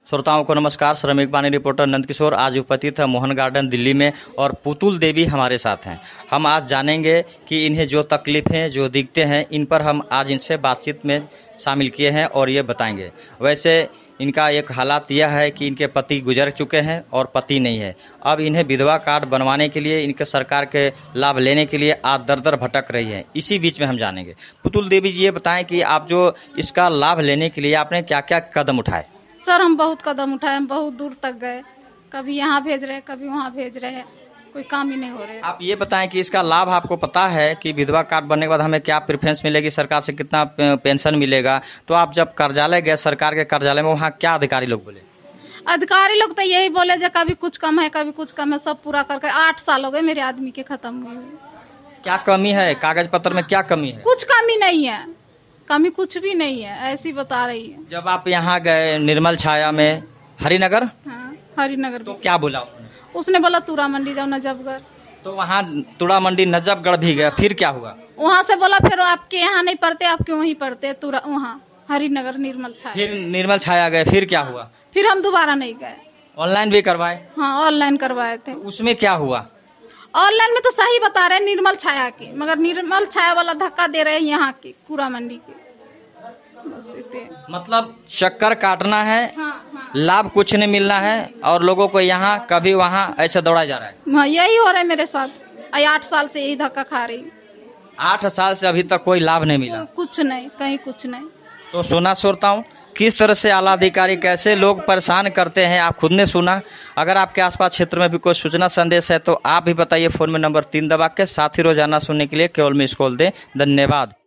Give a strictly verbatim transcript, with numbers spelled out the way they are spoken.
श्रोताओं को नमस्कार। श्रमिक बानी रिपोर्टर नंदकिशोर आज उपस्थित है मोहन गार्डन दिल्ली में और पुतुल देवी हमारे साथ हैं। हम आज जानेंगे कि इन्हें जो तकलीफें जो दिखते हैं इन पर हम आज इनसे बातचीत में शामिल किए हैं और ये बताएंगे। वैसे इनका एक हालात यह है कि इनके पति गुजर चुके हैं और पति नहीं है। अब इन्हें विधवा कार्ड बनवाने के लिए इनके सरकार के लाभ लेने के लिए आज दर दर भटक रही है। इसी बीच में हम जानेंगे। पुतुल देवी जी, ये बताएं कि आप जो इसका लाभ लेने के लिए आपने क्या क्या कदम उठाए? सर हम बहुत कदम उठाए, हम बहुत दूर तक गए, कभी यहाँ भेज रहे कभी वहाँ भेज रहे हैं, कोई काम ही नहीं हो रहे। आप ये बताएं कि इसका लाभ आपको पता है कि विधवा कार्ड बनने के बाद हमें क्या प्रेफरेंस मिलेगी, सरकार से कितना पेंशन मिलेगा? तो आप जब कार्यालय गए, सरकार के कार्यालय में, वहाँ क्या अधिकारी लोग बोले? अधिकारी लोग तो यही बोले जो कभी कुछ कम है कभी कुछ कम है, सब पूरा करके आठ साल हो गए मेरे आदमी के खत्म हुए हुए। क्या कमी है कागज पत्र में? क्या कमी है? कुछ कमी नहीं है, कमी कुछ भी नहीं है, ऐसी बता रही है। जब आप यहाँ गए निर्मल छाया में हरिनगर, हाँ हरिनगर, तो क्या बोला उसने? उसने बोला तुरा मंडी जाओ नजफगढ़। तो वहाँ तुरा मंडी नजफगढ़ भी गया, फिर क्या हुआ? वहाँ से बोला फिर आपके यहाँ नहीं पढ़ते, आपके वहीं पढ़ते तुरा, वहाँ हरिनगर निर्मल छाया। फिर निर्मल छाया गए, फिर क्या हुआ? फिर हम दोबारा नहीं गए। ऑनलाइन भी करवाए? हाँ ऑनलाइन करवाए थे। उसमें क्या हुआ? ऑनलाइन में तो सही बता रहे हैं निर्मल छाया की, मगर निर्मल छाया वाला धक्का दे रहे हैं यहाँ की पूरा मंडी के। बस इतने। मतलब चक्कर काटना है, हाँ, हाँ। लाभ कुछ नहीं मिलना है और लोगों को यहाँ कभी वहाँ ऐसे दौड़ा जा रहा है। हाँ यही हो रहा है मेरे साथ, आठ साल से यही धक्का खा रही। आठ साल से अभी तक कोई लाभ नहीं मिला? कुछ नहीं, कहीं कुछ नहीं। तो सुना श्रोताओं, किस तरह से आला अधिकारी कैसे लोग परेशान करते हैं, आप खुद ने सुना। अगर आपके आसपास क्षेत्र में भी कोई सूचना संदेश है तो आप भी बताइए। फोन में नंबर तीन दबा के साथ ही रोजाना सुनने के लिए केवल मिस कॉल दें। धन्यवाद।